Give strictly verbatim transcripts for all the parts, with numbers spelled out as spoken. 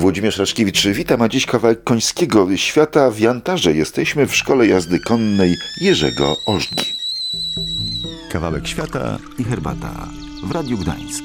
Włodzimierz Raczkiewicz, witam, a dziś kawałek końskiego świata. W Jantarze jesteśmy w szkole jazdy konnej Jerzego Ożgi. Kawałek świata i herbata w Radiu Gdańsk.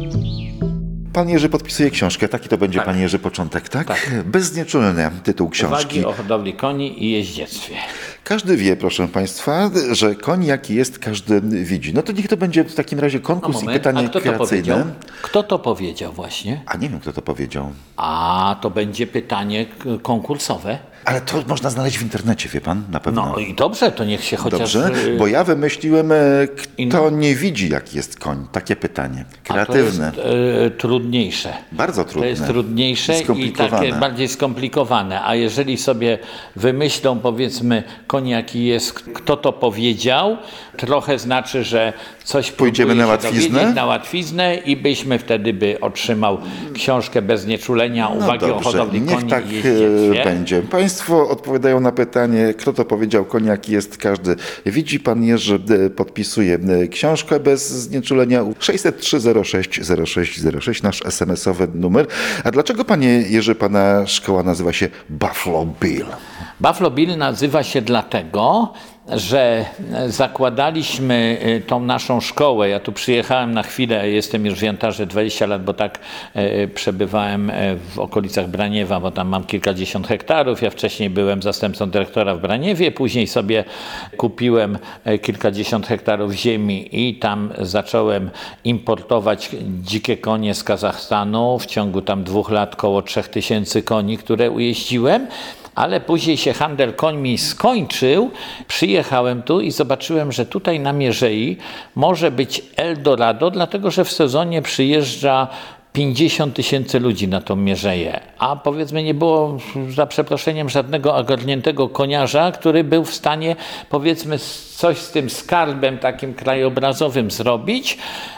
Pan Jerzy podpisuje książkę, taki to będzie, tak. Pan Jerzy, początek, tak? tak. Bezznieczulny tytuł książki. Uwagi o hodowli koni i jeździectwie. Każdy wie, proszę Państwa, że koń jaki jest, każdy widzi. No to niech to będzie w takim razie konkurs no moment, i pytanie a kto kreacyjne. To powiedział? Kto to powiedział właśnie? A nie wiem, kto to powiedział. A to będzie pytanie konkursowe. Ale to można znaleźć w internecie, wie pan, na pewno. No i dobrze, to niech się chociaż... Dobrze, bo ja wymyśliłem, kto nie widzi, jaki jest koń. Takie pytanie. Kreatywne. A to jest e, trudniejsze. Bardzo trudne. To jest trudniejsze i takie bardziej skomplikowane. A jeżeli sobie wymyślą, powiedzmy, koń jaki jest, kto to powiedział, trochę znaczy, że coś pójdziemy na łatwiznę? na łatwiznę i byśmy wtedy by otrzymał książkę bez znieczulenia, no uwagi dobrze, o hodowli niech koni tak i jeździectwie. będzie. Państwo odpowiadają na pytanie, kto to powiedział, koń jaki jest, każdy widzi. Pan Jerzy podpisuje książkę bez znieczulenia. sześćset trzy zero sześć zero sześć zero sześć, nasz es em esowy numer. A dlaczego, panie Jerzy, pana szkoła nazywa się Buffalo Bill? Buffalo Bill nazywa się dlatego, że zakładaliśmy tą naszą szkołę. Ja tu przyjechałem na chwilę, jestem już w Jantarze dwadzieścia lat, bo tak e, przebywałem w okolicach Braniewa, bo tam mam kilkadziesiąt hektarów. Ja wcześniej byłem zastępcą dyrektora w Braniewie, później sobie kupiłem kilkadziesiąt hektarów ziemi i tam zacząłem importować dzikie konie z Kazachstanu. W ciągu tam dwóch lat koło trzech tysięcy koni, które ujeździłem. Ale później się handel końmi skończył, przyjechałem tu i zobaczyłem, że tutaj na Mierzei może być Eldorado, dlatego że w sezonie przyjeżdża pięćdziesiąt tysięcy ludzi na tą Mierzeję, a powiedzmy nie było, za przeproszeniem, żadnego ogarniętego koniarza, który był w stanie, powiedzmy, coś z tym skarbem takim krajobrazowym zrobić.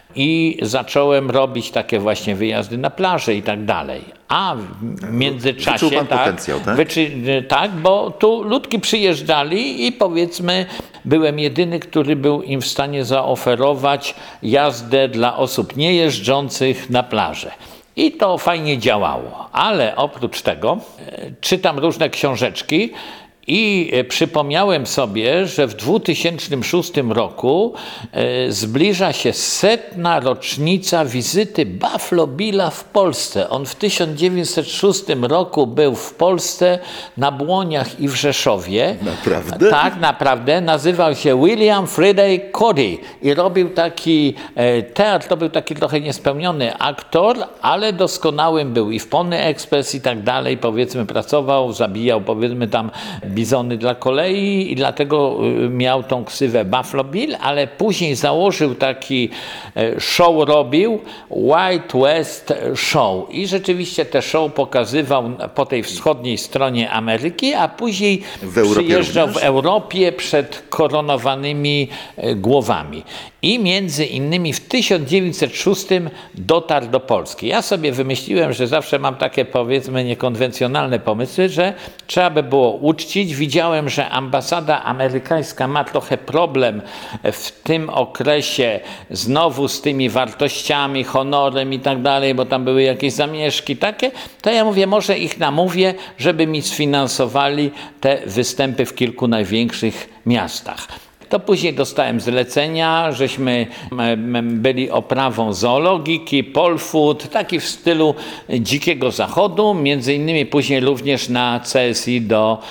I zacząłem robić takie właśnie wyjazdy na plażę i tak dalej. A w międzyczasie... Wyczuł pan tak, potencjał, tak? Wyczy, tak, bo tu ludki przyjeżdżali i powiedzmy byłem jedyny, który był im w stanie zaoferować jazdę dla osób niejeżdżących na plażę. I to fajnie działało. Ale oprócz tego e, czytam różne książeczki, i przypomniałem sobie, że w dwa tysiące szóstym roku e, zbliża się setna rocznica wizyty Buffalo Billa w Polsce. On w tysiąc dziewięćset szóstym roku był w Polsce na Błoniach i w Rzeszowie. Naprawdę? Tak, naprawdę. Nazywał się William Friday Cody i robił taki e, teatr, to był taki trochę niespełniony aktor, ale doskonałym był i w Pony Express i tak dalej. Powiedzmy pracował, zabijał powiedzmy tam bizony dla kolei i dlatego miał tą ksywę Buffalo Bill, ale później założył taki show, robił White West Show i rzeczywiście te show pokazywał po tej wschodniej stronie Ameryki, a później w przyjeżdżał również? w Europie przed koronowanymi głowami. I między innymi w tysiąc dziewięćset szóstym dotarł do Polski. Ja sobie wymyśliłem, że zawsze mam takie powiedzmy niekonwencjonalne pomysły, że trzeba by było uczcić. Widziałem, że ambasada amerykańska ma trochę problem w tym okresie znowu z tymi wartościami, honorem i tak dalej, bo tam były jakieś zamieszki takie. To ja mówię, może ich namówię, żeby mi sfinansowali te występy w kilku największych miastach. To później dostałem zlecenia, żeśmy byli oprawą zoologiki, Pol Food, taki w stylu dzikiego zachodu, między innymi później również na C S I do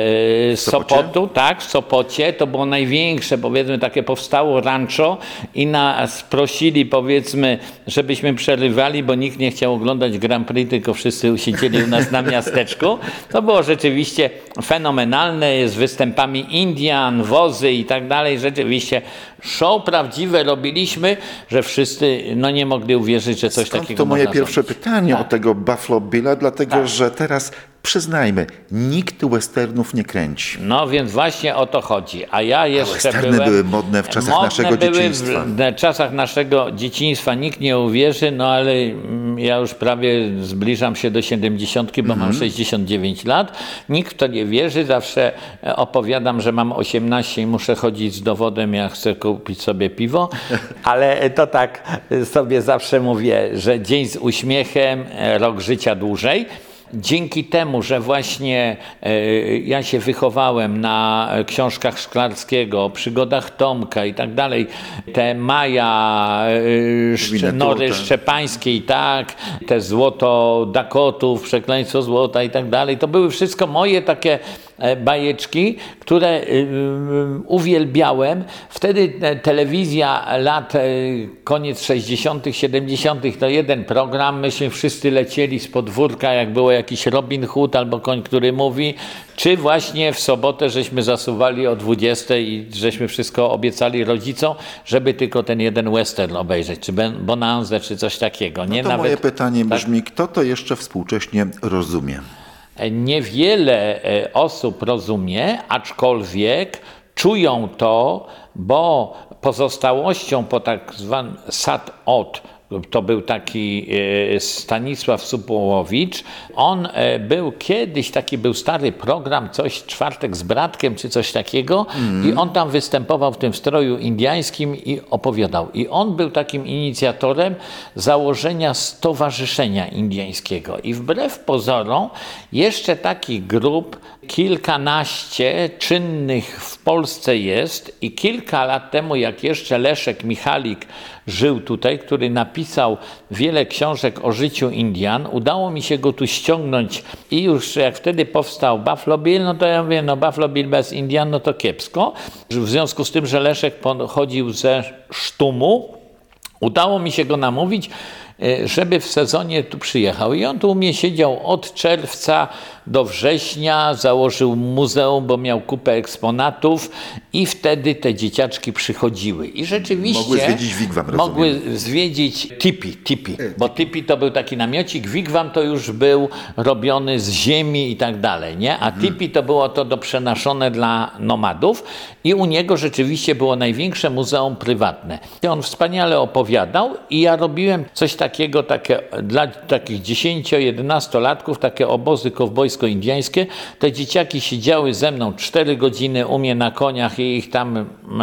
e, Sopotu, tak, w Sopocie, to było największe, powiedzmy, takie powstało rancho i nas prosili, powiedzmy, żebyśmy przerywali, bo nikt nie chciał oglądać Grand Prix, tylko wszyscy siedzieli u nas na miasteczku. To było rzeczywiście fenomenalne, z występami Indian, wozy i tak dalej, rzeczywiście show prawdziwe robiliśmy, że wszyscy no, nie mogli uwierzyć, że coś Skąd takiego to moje można pierwsze zrobić. pytanie Tak. o tego Buffalo Billa, dlatego Tak. że teraz przyznajmy, nikt westernów nie kręci. No więc właśnie o to chodzi. A ja jeszcze westerny byłem... były modne w czasach modne naszego były dzieciństwa. W czasach naszego dzieciństwa nikt nie uwierzy, no ale ja już prawie zbliżam się do siedemdziesiątki, bo mm. mam sześćdziesiąt dziewięć lat. Nikt w to nie wierzy. Zawsze opowiadam, że mam osiemnaście i muszę chodzić z dowodem, jak chcę kupić sobie piwo. Ale to tak sobie zawsze mówię, że dzień z uśmiechem, rok życia dłużej. dzięki temu, że właśnie e, ja się wychowałem na książkach Szklarskiego, przygodach Tomka i tak dalej, te Maja, e, Szcze, Nory Szczepańskiej, tak, te Złoto Dakotów, Przekleństwo Złota i tak dalej, to były wszystko moje takie bajeczki, które y, uwielbiałem. Wtedy telewizja lat y, koniec sześćdziesiątych, siedemdziesiątych to jeden program, myśmy wszyscy lecieli z podwórka, jak było jakiś Robin Hood albo Koń, który mówi, czy właśnie w sobotę żeśmy zasuwali o dwudziestej i żeśmy wszystko obiecali rodzicom, żeby tylko ten jeden western obejrzeć, czy Bonanzę, czy coś takiego. No Nie to nawet, moje pytanie tak? brzmi, kto to jeszcze współcześnie rozumie? Niewiele osób rozumie, aczkolwiek czują to, bo pozostałością po tak zwanym Sat-Ot, to był taki Stanisław Supołowicz, on był kiedyś, taki był stary program, coś Czwartek z Bratkiem, czy coś takiego mm. i on tam występował w tym stroju indyjskim i opowiadał. I on był takim inicjatorem założenia Stowarzyszenia Indyjskiego. I wbrew pozorom jeszcze takich grup kilkanaście czynnych w Polsce jest i kilka lat temu, jak jeszcze Leszek Michalik żył tutaj, który napisał wiele książek o życiu Indian, udało mi się go tu ściągnąć i już jak wtedy powstał Buffalo Bill, no to ja mówię, no Buffalo Bill bez Indian, no to kiepsko. W związku z tym, że Leszek pochodził ze Sztumu, udało mi się go namówić, żeby w sezonie tu przyjechał. I on tu u mnie siedział od czerwca do września, założył muzeum, bo miał kupę eksponatów i wtedy te dzieciaczki przychodziły. I rzeczywiście mogły zwiedzić wigwam, mogły zwiedzić tipi, tipi, bo tipi to był taki namiocik, wigwam to już był robiony z ziemi i tak dalej, nie? A tipi to było to do przenaszone dla nomadów i u niego rzeczywiście było największe muzeum prywatne. I on wspaniale opowiadał i ja robiłem coś takiego, takie, dla takich dziesięcio-jedenastolatków, takie obozy kowbojsko-indyjskie. Te dzieciaki siedziały ze mną cztery godziny u mnie na koniach i ich tam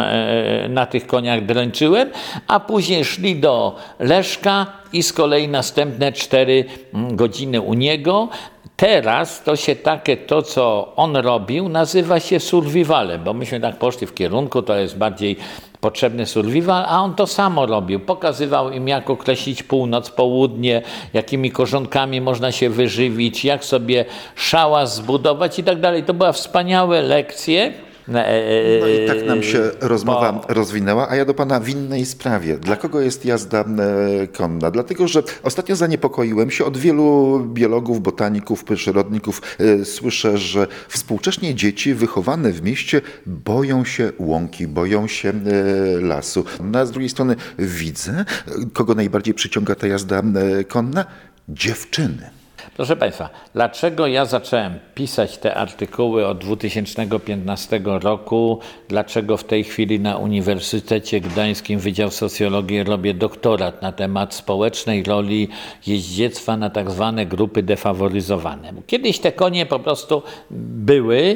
e, na tych koniach dręczyłem, a później szli do Leszka i z kolei następne cztery godziny u niego. Teraz to się takie, to co on robił, nazywa się survivalem, bo myśmy tak poszli w kierunku, to jest bardziej potrzebny survival, a on to samo robił. Pokazywał im, jak określić północ, południe, jakimi korzonkami można się wyżywić, jak sobie szałas zbudować i tak dalej. To były wspaniałe lekcje. No i tak nam się rozmowa bo... rozwinęła, a ja do pana w innej sprawie. Dla kogo jest jazda konna? Dlatego, że ostatnio zaniepokoiłem się, od wielu biologów, botaników, przyrodników słyszę, że współcześnie dzieci wychowane w mieście boją się łąki, boją się lasu. No, a z drugiej strony widzę, kogo najbardziej przyciąga ta jazda konna? Dziewczyny. Proszę Państwa, dlaczego ja zacząłem pisać te artykuły od dwa tysiące piętnastego roku? Dlaczego w tej chwili na Uniwersytecie Gdańskim Wydział Socjologii robię doktorat na temat społecznej roli jeździectwa na tak zwane grupy defaworyzowane? Kiedyś te konie po prostu były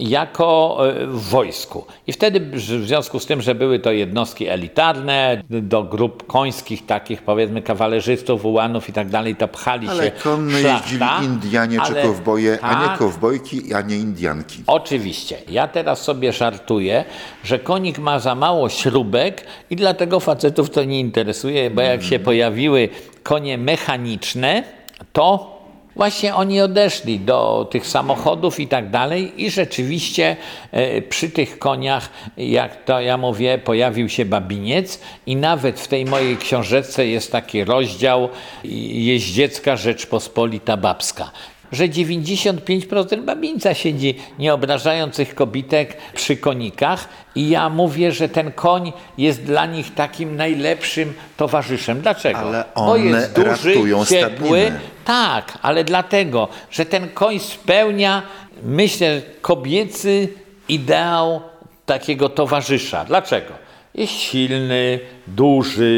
jako w wojsku. I wtedy w związku z tym, że były to jednostki elitarne, do grup końskich takich powiedzmy kawalerzystów, ułanów i tak dalej, to pchali Ale się konno jeździli Indianie ale, czy kowboje, tak, a nie kowbojki, a nie Indianki. Oczywiście. Ja teraz sobie żartuję, że konik ma za mało śrubek i dlatego facetów to nie interesuje, bo jak się pojawiły konie mechaniczne, to właśnie oni odeszli do tych samochodów i tak dalej i rzeczywiście e, przy tych koniach, jak to ja mówię, pojawił się babiniec i nawet w tej mojej książeczce jest taki rozdział Jeździecka Rzeczpospolita Babska, że dziewięćdziesiąt pięć procent babińca siedzi, nie obrażając ich kobitek, przy konikach i ja mówię, że ten koń jest dla nich takim najlepszym towarzyszem. Dlaczego? Ale Bo one jest duży, ratują ciepły. stadninę. Tak, ale dlatego, że ten koń spełnia, myślę, kobiecy ideał takiego towarzysza. Dlaczego? Jest silny, duży,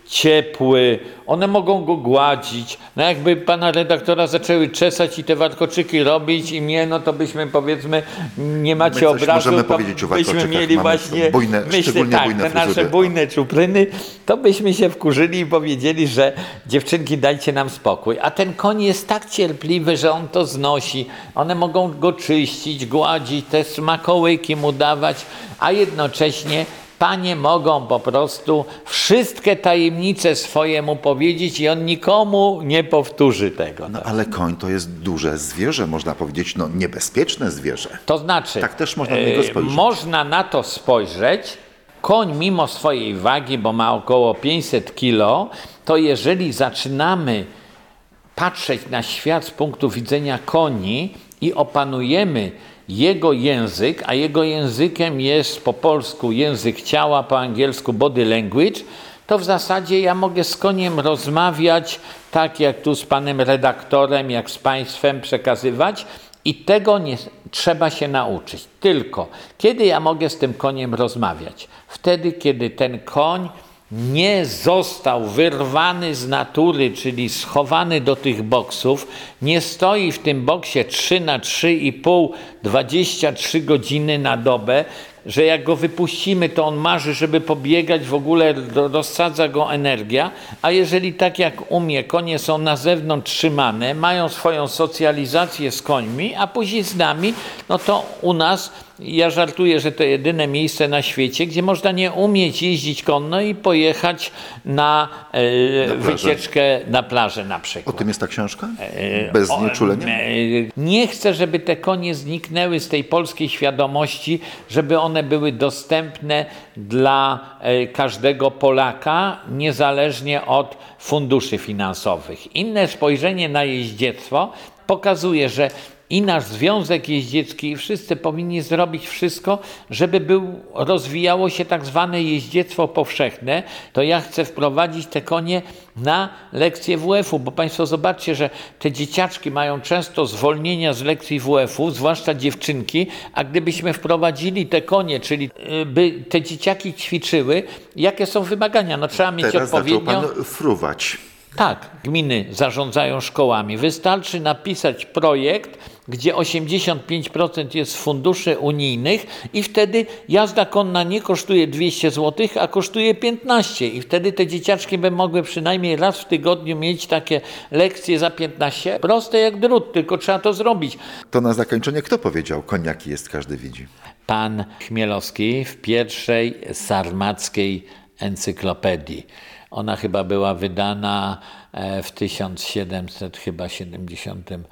ciepły, one mogą go gładzić. No jakby pana redaktora zaczęły czesać i te warkoczyki robić i mnie, no to byśmy powiedzmy, nie macie My coś obrazu, możemy to powiedzieć o byśmy warkoczykach. mieli Mamy właśnie, bujne, myślę, szczególnie tak, bujne te nasze fryzury. bujne czupryny, to byśmy się wkurzyli i powiedzieli, że dziewczynki, dajcie nam spokój. A ten koń jest tak cierpliwy, że on to znosi. One mogą go czyścić, gładzić, te smakołyki mu dawać, a jednocześnie panie mogą po prostu wszystkie tajemnice swoje mu powiedzieć i on nikomu nie powtórzy tego. No ale koń to jest duże zwierzę, można powiedzieć, no niebezpieczne zwierzę. To znaczy, Tak też można na niego e, spojrzeć. można na to spojrzeć. Koń mimo swojej wagi, bo ma około pięćset kilo, to jeżeli zaczynamy patrzeć na świat z punktu widzenia koni i opanujemy jego język, a jego językiem jest po polsku język ciała, po angielsku body language, to w zasadzie ja mogę z koniem rozmawiać tak jak tu z panem redaktorem, jak z państwem przekazywać i tego nie trzeba się nauczyć. Tylko kiedy ja mogę z tym koniem rozmawiać? Wtedy, kiedy ten koń nie został wyrwany z natury, czyli schowany do tych boksów, nie stoi w tym boksie trzy na trzy i pół, dwadzieścia trzy godziny na dobę, że jak go wypuścimy, to on marzy, żeby pobiegać, w ogóle rozsadza go energia, a jeżeli tak jak u mnie, konie są na zewnątrz trzymane, mają swoją socjalizację z końmi, a później z nami, no to u nas, ja żartuję, że to jedyne miejsce na świecie, gdzie można nie umieć jeździć konno i pojechać na, e, Na plażę. wycieczkę na plażę na O przykład. tym jest ta książka? Bez O, znieczulenia? e, Nie chcę, żeby te konie zniknęły z tej polskiej świadomości, żeby one były dostępne dla e, każdego Polaka, niezależnie od funduszy finansowych. Inne spojrzenie na jeździectwo pokazuje, że i nasz Związek Jeździecki i wszyscy powinni zrobić wszystko, żeby był, rozwijało się tak zwane jeździectwo powszechne. To ja chcę wprowadzić te konie na lekcje W F u, bo państwo zobaczcie, że te dzieciaczki mają często zwolnienia z lekcji W F u, zwłaszcza dziewczynki, a gdybyśmy wprowadzili te konie, czyli y, by te dzieciaki ćwiczyły, jakie są wymagania? No trzeba mieć Teraz zaczął odpowiednio... pan fruwać. Tak, gminy zarządzają szkołami. Wystarczy napisać projekt, gdzie osiemdziesiąt pięć procent jest z funduszy unijnych i wtedy jazda konna nie kosztuje dwieście złotych, a kosztuje piętnaście i wtedy te dzieciaczki by mogły przynajmniej raz w tygodniu mieć takie lekcje za piętnaście. Proste jak drut, tylko trzeba to zrobić. To na zakończenie kto powiedział, koń jaki jest, każdy widzi? Pan Chmielowski w pierwszej sarmackiej encyklopedii. Ona chyba była wydana w tysiąc siedemset siedemdziesiątym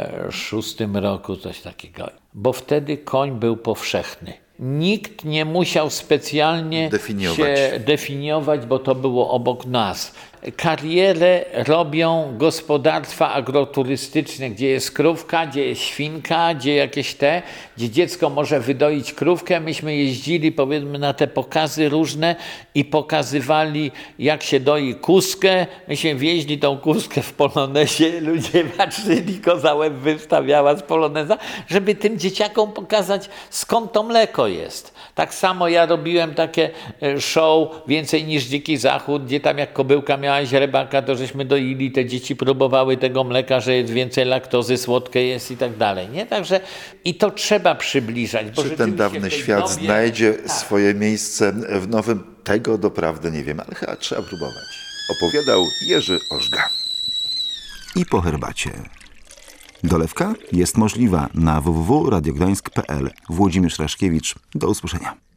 szóstym roku, coś takiego. Bo wtedy koń był powszechny. Nikt nie musiał specjalnie Definiować. się definiować, bo to było obok nas. Karierę robią gospodarstwa agroturystyczne, gdzie jest krówka, gdzie jest świnka, gdzie jakieś te, gdzie dziecko może wydoić krówkę. Myśmy jeździli powiedzmy na te pokazy różne i pokazywali, jak się doi kózkę. Myśmy wieźli tą kózkę w polonezie, ludzie patrzyli, koza łeb wystawiała z poloneza, żeby tym dzieciakom pokazać, skąd to mleko jest. Tak samo ja robiłem takie show Więcej niż Dziki Zachód, gdzie tam jak kobyłka miała źrebaka, to żeśmy doili, te dzieci próbowały tego mleka, że jest więcej laktozy, słodkie jest i tak dalej. Nie? Także i to trzeba przybliżać. Bo Czy ten rzeczywiście dawny w tej świat dobie- znajdzie tak. swoje miejsce w nowym? Tego doprawdy nie wiem, ale chyba trzeba próbować. Opowiadał Jerzy Ożga. I po herbacie. Dolewka jest możliwa na w w w kropka radiogdańsk kropka p l. Włodzimierz Raszkiewicz. Do usłyszenia.